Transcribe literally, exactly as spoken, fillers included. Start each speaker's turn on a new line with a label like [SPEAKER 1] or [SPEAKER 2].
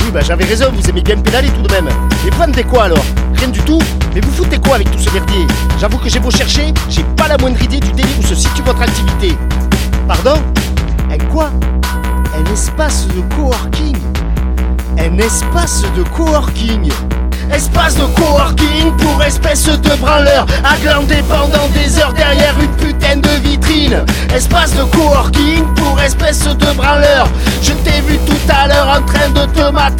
[SPEAKER 1] bah j'avais raison, vous aimez bien pédaler tout de même. Mais vous vendez quoi alors? Rien du tout? Mais vous foutez quoi avec tout ce merdier? J'avoue que j'ai beau chercher, j'ai pas la moindre idée du délire où se situe votre activité. Pardon? Un quoi? Un espace de coworking? Un espace de coworking? Espace de coworking pour espèce de branleur à glander pendant des heures derrière une putain de vitrine. Espace de coworking pour espèce de branleur. Je t'ai vu tout à l'heure en train de te mater